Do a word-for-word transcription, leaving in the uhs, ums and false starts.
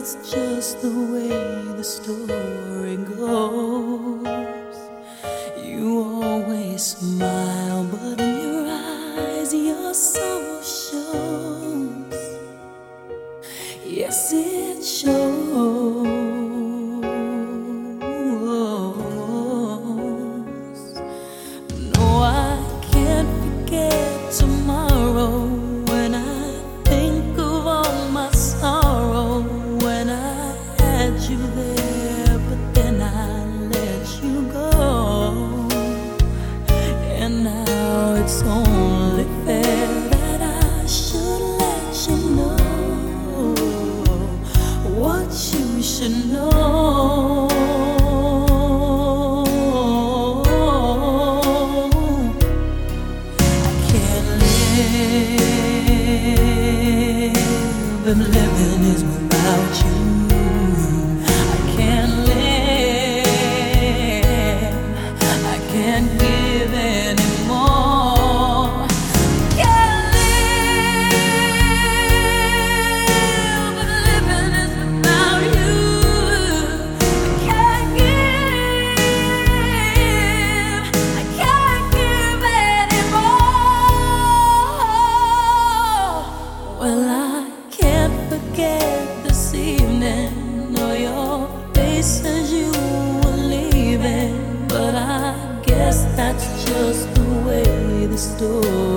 that's just the way the story goes. You always smile, but in your eyes your soul shows. Yes, it shows. No, I can't forget tomorrow when I think of all my sorrow. When I had you there, but then I let you go. And now it's only fair that I should let you know what you should know. I can't live if living is without you. I can't live, I can't give anymore. Can't live if living is without you. I can't give, I can't give anymore. Well, I can't forget this evening or your face as you were leaving, but I guess that's just the way the story